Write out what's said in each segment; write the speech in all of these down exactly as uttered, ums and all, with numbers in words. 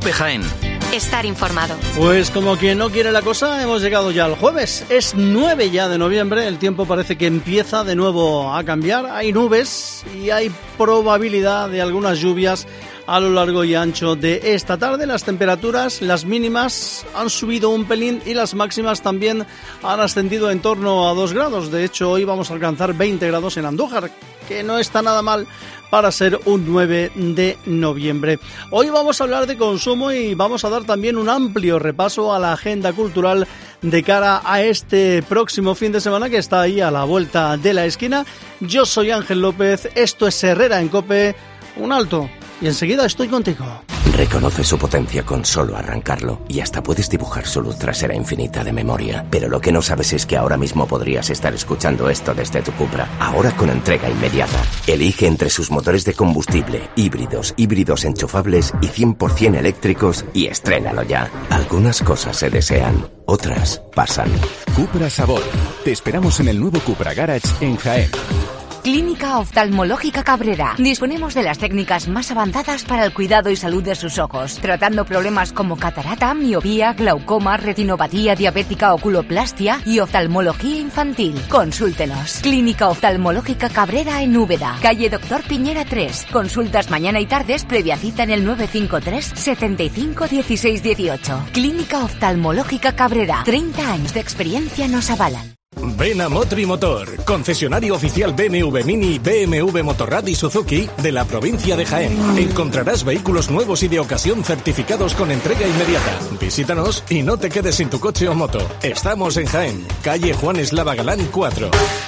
COPE Jaén. Estar informado. Pues como quien no quiere la cosa, hemos llegado ya al jueves. Es nueve ya de noviembre, el tiempo parece que empieza de nuevo a cambiar. Hay nubes y hay probabilidad de algunas lluvias a lo largo y ancho de esta tarde. Las temperaturas, las mínimas han subido un pelín y las máximas también han ascendido en torno a dos grados. De hecho, hoy vamos a alcanzar veinte grados en Andújar, que no está nada mal para ser un nueve de noviembre. Hoy vamos a hablar de consumo y vamos a dar también un amplio repaso a la agenda cultural de cara a este próximo fin de semana que está ahí a la vuelta de la esquina. Yo soy Ángel López, esto es Herrera en COPE. Un alto y enseguida estoy contigo. Reconoce su potencia con solo arrancarlo y hasta puedes dibujar su luz trasera infinita de memoria. Pero lo que no sabes es que ahora mismo podrías estar escuchando esto desde tu Cupra. Ahora con entrega inmediata. Elige entre sus motores de combustible, híbridos, híbridos enchufables y cien por ciento eléctricos y estrénalo ya. Algunas cosas se desean, otras pasan. Cupra Sabor. Te esperamos en el nuevo Cupra Garage en Jaén. Clínica Oftalmológica Cabrera. Disponemos de las técnicas más avanzadas para el cuidado y salud de sus ojos, tratando problemas como catarata, miopía, glaucoma, retinopatía diabética, oculoplastia y oftalmología infantil. Consúltenos. Clínica Oftalmológica Cabrera en Úbeda, calle Doctor Piñera tres. Consultas mañana y tardes previa cita en el nueve cinco tres, setenta y cinco, dieciséis dieciocho. Clínica Oftalmológica Cabrera. treinta años de experiencia nos avalan. Ven a Motri Motor, concesionario oficial B M W Mini, B M W Motorrad y Suzuki de la provincia de Jaén. Encontrarás vehículos nuevos y de ocasión certificados con entrega inmediata. Visítanos y no te quedes sin tu coche o moto. Estamos en Jaén, calle Juan Eslava Galán cuatro.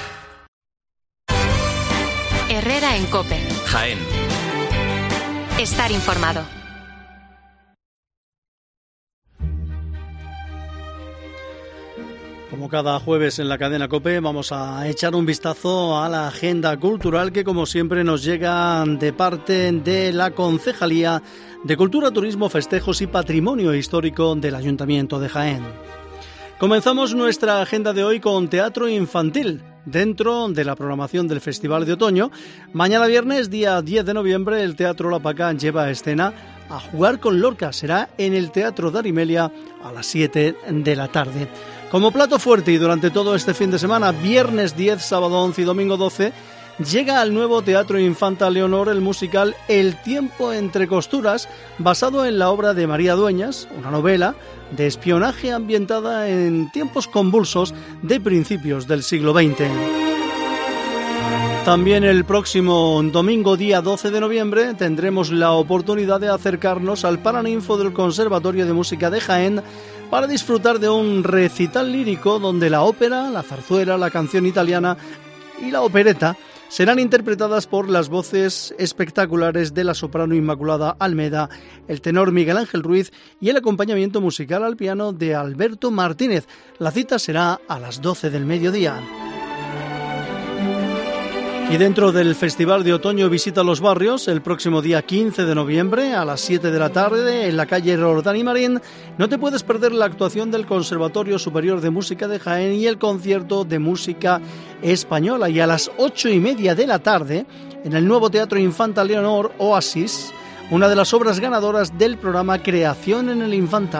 Herrera en COPE. Jaén. Estar informado. Como cada jueves en la cadena COPE vamos a echar un vistazo a la agenda cultural que como siempre nos llega de parte de la Concejalía de Cultura, Turismo, Festejos y Patrimonio Histórico del Ayuntamiento de Jaén. Comenzamos nuestra agenda de hoy con teatro infantil dentro de la programación del Festival de Otoño. Mañana viernes, día diez de noviembre, el Teatro La Paca lleva a escena A Jugar con Lorca. Será en el Teatro de Arimelia a las siete de la tarde. Como plato fuerte y durante todo este fin de semana, viernes diez, sábado once y domingo doce, llega al nuevo Teatro Infanta Leonor el musical El tiempo entre costuras, basado en la obra de María Dueñas, una novela de espionaje ambientada en tiempos convulsos de principios del siglo veinte. También el próximo domingo, día doce de noviembre, tendremos la oportunidad de acercarnos al Paraninfo del Conservatorio de Música de Jaén para disfrutar de un recital lírico donde la ópera, la zarzuela, la canción italiana y la opereta serán interpretadas por las voces espectaculares de la soprano Inmaculada Almeda, el tenor Miguel Ángel Ruiz y el acompañamiento musical al piano de Alberto Martínez. La cita será a las doce del mediodía. Y dentro del Festival de Otoño Visita los Barrios, el próximo día quince de noviembre a las siete de la tarde en la calle Roldán y Marín, no te puedes perder la actuación del Conservatorio Superior de Música de Jaén y el concierto de música española. Y a las ocho y media de la tarde, en el nuevo Teatro Infanta Leonor, Oasis, una de las obras ganadoras del programa Creación en el Infanta.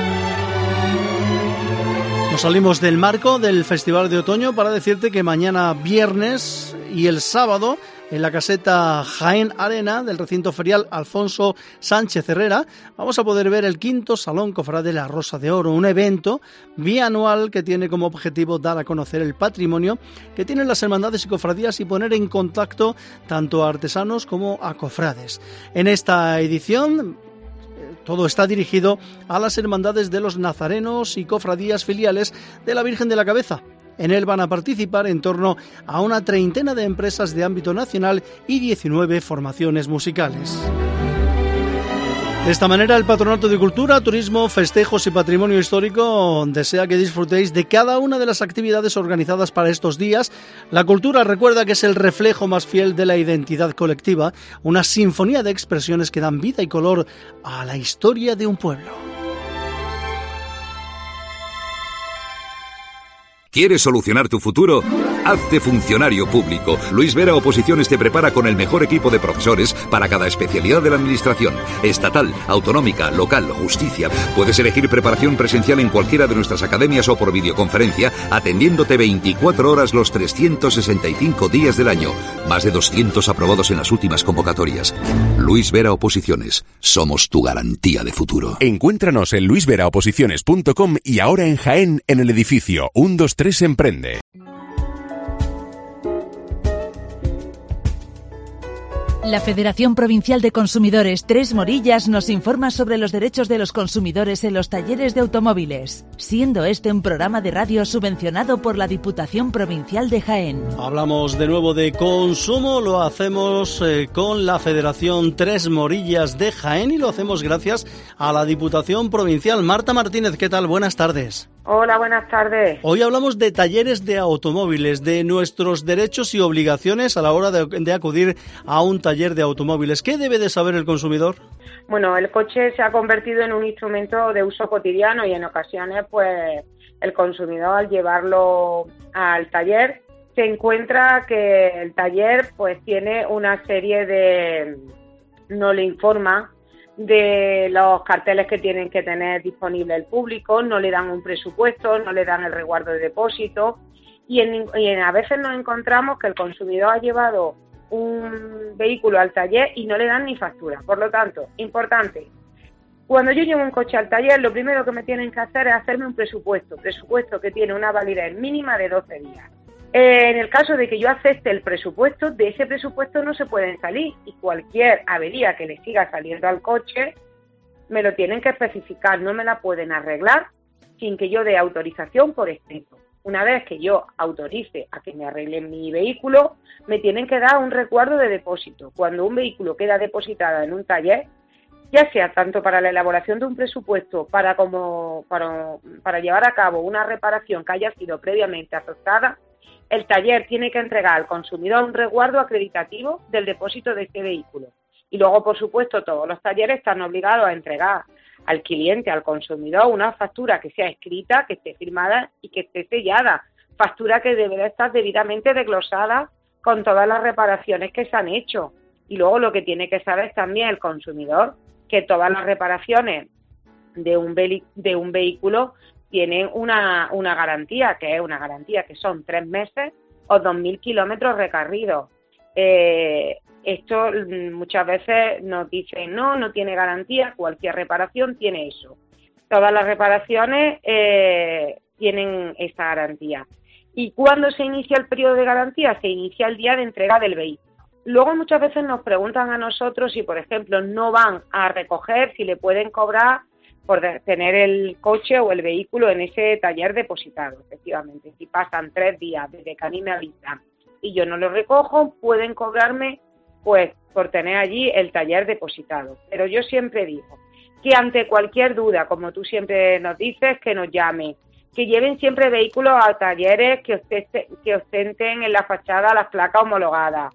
Nos salimos del marco del Festival de Otoño para decirte que mañana viernes y el sábado en la caseta Jaén Arena del recinto ferial Alfonso Sánchez Herrera vamos a poder ver el quinto Salón Cofrade La Rosa de Oro, un evento bianual que tiene como objetivo dar a conocer el patrimonio que tienen las hermandades y cofradías y poner en contacto tanto a artesanos como a cofrades. En esta edición todo está dirigido a las hermandades de los nazarenos y cofradías filiales de la Virgen de la Cabeza. En él van a participar en torno a una treintena de empresas de ámbito nacional y diecinueve formaciones musicales. De esta manera, el Patronato de Cultura, Turismo, Festejos y Patrimonio Histórico desea que disfrutéis de cada una de las actividades organizadas para estos días. La cultura, recuerda que es el reflejo más fiel de la identidad colectiva, una sinfonía de expresiones que dan vida y color a la historia de un pueblo. ¿Quieres solucionar tu futuro? Hazte funcionario público. Luis Vera Oposiciones te prepara con el mejor equipo de profesores para cada especialidad de la administración. Estatal, autonómica, local, justicia. Puedes elegir preparación presencial en cualquiera de nuestras academias o por videoconferencia, atendiéndote veinticuatro horas los trescientos sesenta y cinco días del año. Más de doscientos aprobados en las últimas convocatorias. Luis Vera Oposiciones. Somos tu garantía de futuro. Encuéntranos en luis vera oposiciones punto com y ahora en Jaén, en el edificio uno dos tres Emprende. La Federación Provincial de Consumidores Tres Morillas nos informa sobre los derechos de los consumidores en los talleres de automóviles, siendo este un programa de radio subvencionado por la Diputación Provincial de Jaén. Hablamos de nuevo de consumo, lo hacemos eh, con la Federación Tres Morillas de Jaén y lo hacemos gracias a la Diputación Provincial. Marta Martínez, ¿qué tal? Buenas tardes. Hola, buenas tardes. Hoy hablamos de talleres de automóviles, de nuestros derechos y obligaciones a la hora de, de acudir a un taller de automóviles. ¿Qué debe de saber el consumidor? Bueno, el coche se ha convertido en un instrumento de uso cotidiano y en ocasiones, pues, el consumidor al llevarlo al taller se encuentra que el taller, pues, tiene una serie de... no le informa de los carteles que tienen que tener disponible el público, no le dan un presupuesto, no le dan el resguardo de depósito y, en, y en, a veces nos encontramos que el consumidor ha llevado un vehículo al taller y no le dan ni factura. Por lo tanto, importante, cuando yo llevo un coche al taller, lo primero que me tienen que hacer es hacerme un presupuesto, presupuesto que tiene una validez mínima de doce días. Eh, en el caso de que yo acepte el presupuesto, de ese presupuesto no se pueden salir y cualquier avería que le siga saliendo al coche me lo tienen que especificar, no me la pueden arreglar sin que yo dé autorización por escrito. Una vez que yo autorice a que me arreglen mi vehículo, me tienen que dar un resguardo de depósito. Cuando un vehículo queda depositado en un taller, ya sea tanto para la elaboración de un presupuesto, para, como, para, para llevar a cabo una reparación que haya sido previamente aceptada, el taller tiene que entregar al consumidor un resguardo acreditativo del depósito de este vehículo. Y luego, por supuesto, todos los talleres están obligados a entregar al cliente, al consumidor, una factura que sea escrita, que esté firmada y que esté sellada. Factura que debe estar debidamente desglosada con todas las reparaciones que se han hecho. Y luego lo que tiene que saber también el consumidor, que todas las reparaciones de un, ve- de un vehículo tienen una, una garantía, que es una garantía que son tres meses o dos mil kilómetros recorridos. Eh, esto muchas veces nos dicen, no, no tiene garantía, cualquier reparación tiene eso. Todas las reparaciones eh, tienen esa garantía. ¿Y cuándo se inicia el periodo de garantía? Se inicia el día de entrega del vehículo. Luego muchas veces nos preguntan a nosotros si, por ejemplo, no van a recoger, si le pueden cobrar por tener el coche o el vehículo en ese taller depositado, efectivamente. Si pasan tres días desde que a mí me avisan y yo no lo recojo, pueden cobrarme pues por tener allí el taller depositado. Pero yo siempre digo que ante cualquier duda, como tú siempre nos dices, que nos llamen, que lleven siempre vehículos a talleres que ostenten, que ostenten en la fachada las placas homologadas,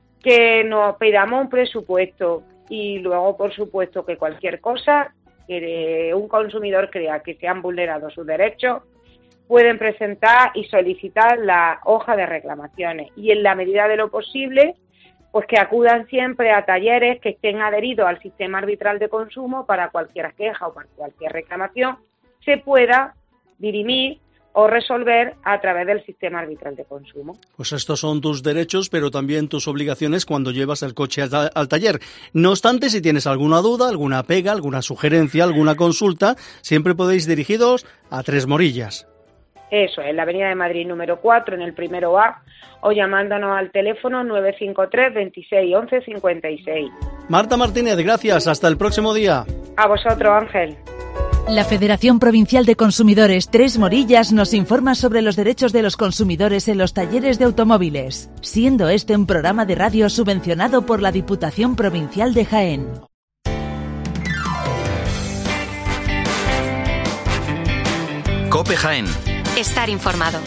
que nos pidamos un presupuesto y luego, por supuesto, que cualquier cosa que un consumidor crea que se han vulnerado sus derechos, pueden presentar y solicitar la hoja de reclamaciones y en la medida de lo posible, pues que acudan siempre a talleres que estén adheridos al sistema arbitral de consumo para cualquier queja o para cualquier reclamación se pueda dirimir o resolver a través del sistema arbitral de consumo. Pues estos son tus derechos, pero también tus obligaciones cuando llevas el coche al, al taller. No obstante, si tienes alguna duda, alguna pega, alguna sugerencia, alguna consulta, siempre podéis dirigiros a Tres Morillas. Eso, en la Avenida de Madrid número cuatro, en el primero A, o llamándonos al teléfono nueve cinco tres, veintiséis, once, cincuenta y seis. Marta Martínez, gracias. Hasta el próximo día. A vosotros, Ángel. La Federación Provincial de Consumidores Tres Morillas nos informa sobre los derechos de los consumidores en los talleres de automóviles, siendo este un programa de radio subvencionado por la Diputación Provincial de Jaén. COPE Jaén. Estar informado.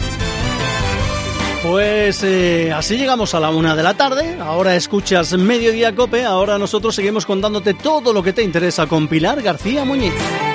Pues eh, así llegamos a la una de la tarde. Ahora escuchas Mediodía COPE. Ahora nosotros seguimos contándote todo lo que te interesa con Pilar García Muñiz.